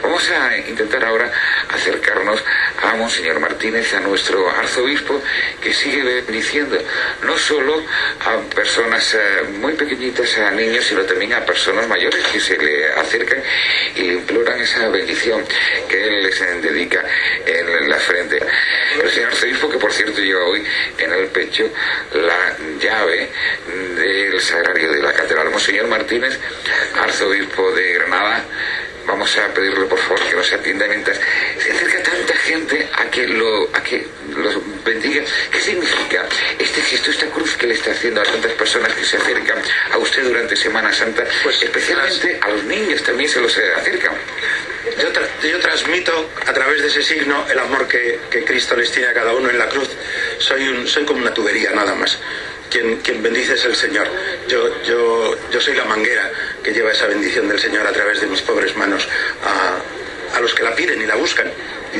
Vamos a intentar ahora acercarnos a Monseñor Martínez, a nuestro arzobispo, que sigue bendiciendo no solo a personas muy pequeñitas, a niños, sino también a personas mayores que se le acercan y le imploran esa bendición que él les dedica en la frente. El señor arzobispo, que por cierto lleva hoy en el pecho la llave del sagrario de la catedral. Monseñor Martínez, arzobispo de Granada, vamos a pedirle por favor que nos atienda mientras se acerca tanta gente a que los bendiga. ¿Qué significa este gesto, esta cruz que le está haciendo a tantas personas que se acercan a usted durante Semana Santa? Pues especialmente a los niños también se los acercan. Yo transmito a través de ese signo el amor que Cristo les tiene a cada uno en la cruz. Soy como una tubería, nada más. Quien bendice es el Señor. Yo soy la manguera que lleva esa bendición del Señor a través de mis pobres manos a los que la piden y la buscan.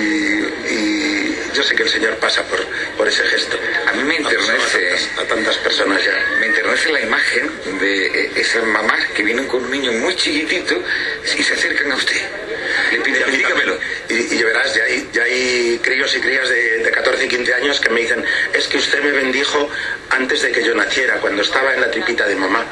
Y yo sé que el Señor pasa por ese gesto. A mí me enternece a tantas personas ya. Me enternece la imagen de esas mamás que vienen con un niño muy chiquitito y se acercan a usted. Le piden, dígamelo. Y verás, ya hay críos y crías de 14 y 15 años que me dicen: es que usted me bendijo antes de que yo naciera, cuando estaba en la tripita de mamá.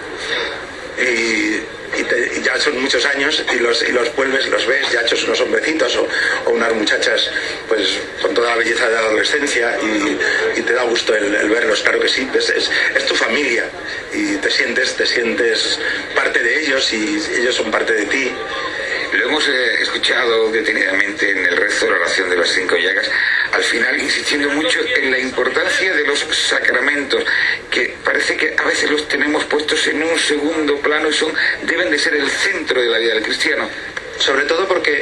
Y ya son muchos años y los vuelves, los ves ya hechos unos hombrecitos o unas muchachas pues con toda la belleza de la adolescencia y te da gusto el verlos. Claro que sí, es tu familia y te sientes parte de ellos y ellos son parte de ti. Lo hemos escuchado detenidamente en el rezo de la oración de las 5 llagas, al final insistiendo mucho en la importancia de los sacramentos, que parece que a veces los tenemos puestos en un segundo plano y deben de ser el centro de la vida del cristiano. Sobre todo porque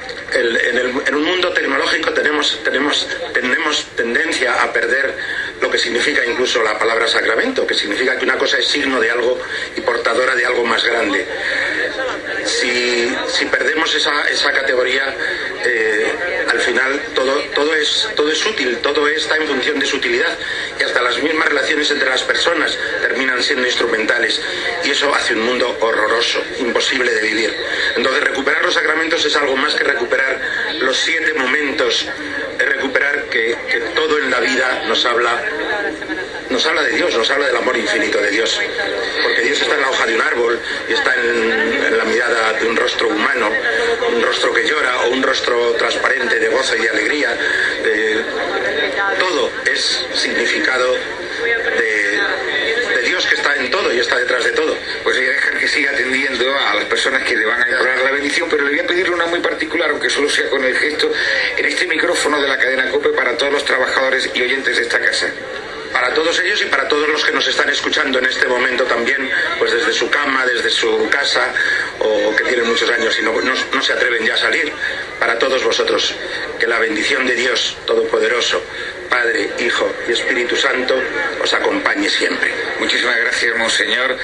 en un mundo tecnológico tenemos tendencia a perder lo que significa incluso la palabra sacramento, que significa que una cosa es signo de algo y portadora de algo más grande. Si perdemos esa categoría, al final todo es útil, todo está en función de su utilidad, y hasta las mismas relaciones entre las personas terminan siendo instrumentales, y eso hace un mundo horroroso, imposible de vivir. Entonces recuperar los sacramentos es algo más que recuperar los 7 momentos, es recuperar que todo en la vida nos habla de Dios, nos habla del amor infinito de Dios, porque Dios está en la hoja de un árbol y está en la mirada de un rostro humano, un rostro que llora o un rostro transparente de gozo y de alegría. Todo es significado de Dios, que está en todo y está detrás de todo. Pues voy a dejar que siga atendiendo a las personas que le van a implorar la bendición, pero le voy a pedir una muy particular, aunque solo sea con el gesto, en este micrófono de la cadena COPE, para todos los trabajadores y oyentes de esta casa. Para todos ellos y para todos los que nos están escuchando en este momento también, pues desde su cama, desde su casa, o que tienen muchos años y no se atreven ya a salir. Para todos vosotros, que la bendición de Dios Todopoderoso, Padre, Hijo y Espíritu Santo, os acompañe siempre. Muchísimas gracias, Monseñor.